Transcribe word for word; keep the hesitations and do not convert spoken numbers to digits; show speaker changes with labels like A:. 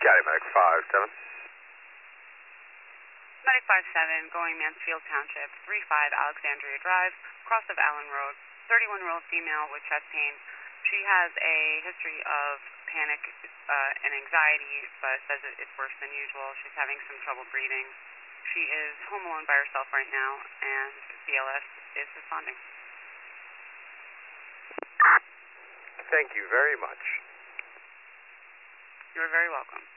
A: Got it, Medic five seven.
B: Medic five seven, going Mansfield Township, three five Alexandria Drive, cross of Allen Road, thirty-one-year-old female with chest pain. She has a history of panic uh, and anxiety, but says it, it's worse than usual. She's having some trouble breathing. She is home alone by herself right now, and B L S is responding.
A: Thank you very much.
B: You're very welcome.